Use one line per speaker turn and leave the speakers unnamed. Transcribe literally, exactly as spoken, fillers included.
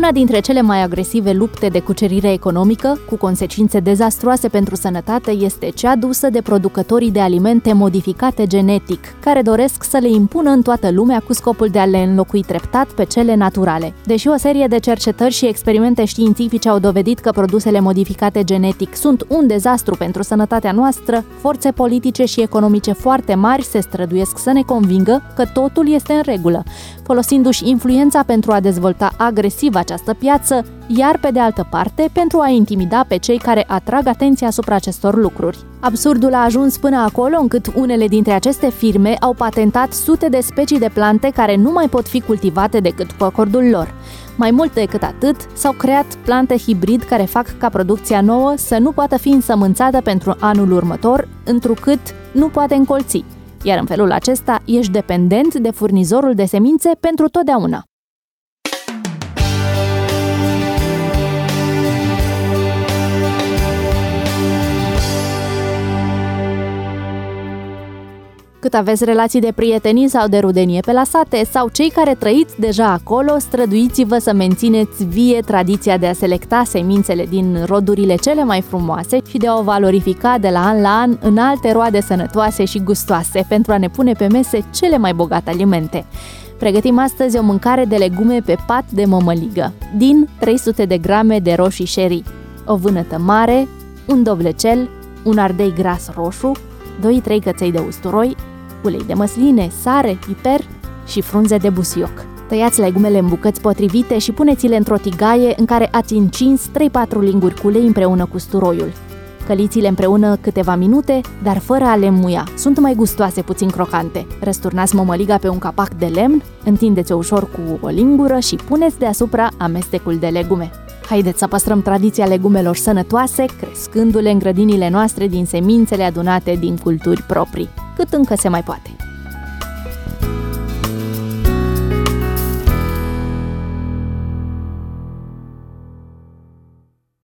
Una dintre cele mai agresive lupte de cucerire economică, cu consecințe dezastruoase pentru sănătate, este cea dusă de producătorii de alimente modificate genetic, care doresc să le impună în toată lumea cu scopul de a le înlocui treptat pe cele naturale. Deși o serie de cercetări și experimente științifice au dovedit că produsele modificate genetic sunt un dezastru pentru sănătatea noastră, forțe politice și economice foarte mari se străduiesc să ne convingă că totul este în regulă, folosindu-și influența pentru a dezvolta agresiv această piață, iar pe de altă parte pentru a intimida pe cei care atrag atenția asupra acestor lucruri. Absurdul a ajuns până acolo încât unele dintre aceste firme au patentat sute de specii de plante care nu mai pot fi cultivate decât cu acordul lor. Mai mult decât atât, s-au creat plante hibrid care fac ca producția nouă să nu poată fi însămânțată pentru anul următor, întrucât nu poate încolți, iar în felul acesta ești dependent de furnizorul de semințe pentru totdeauna. Cât aveți relații de prietenie sau de rudenie pe la sate, sau cei care trăiți deja acolo, străduiți-vă să mențineți vie tradiția de a selecta semințele din rodurile cele mai frumoase și de a o valorifica de la an la an în alte roade sănătoase și gustoase pentru a ne pune pe mese cele mai bogate alimente. Pregătim astăzi o mâncare de legume pe pat de mămăligă, din trei sute de grame de roșii sherry, o vânătă mare, un dovlecel, un ardei gras roșu, doi trei căței de usturoi, ulei de măsline, sare, piper și frunze de busuioc. Tăiați legumele în bucăți potrivite și puneți-le într-o tigaie în care ați încins trei patru linguri cu ulei împreună cu usturoiul. Căliți-le împreună câteva minute, dar fără a le muia. Sunt mai gustoase, puțin crocante. Răsturnați mămăliga pe un capac de lemn, întindeți-o ușor cu o lingură și puneți deasupra amestecul de legume. Haideți să păstrăm tradiția legumelor sănătoase, crescându-le în grădinile noastre din semințele adunate din culturi proprii, cât încă se mai poate.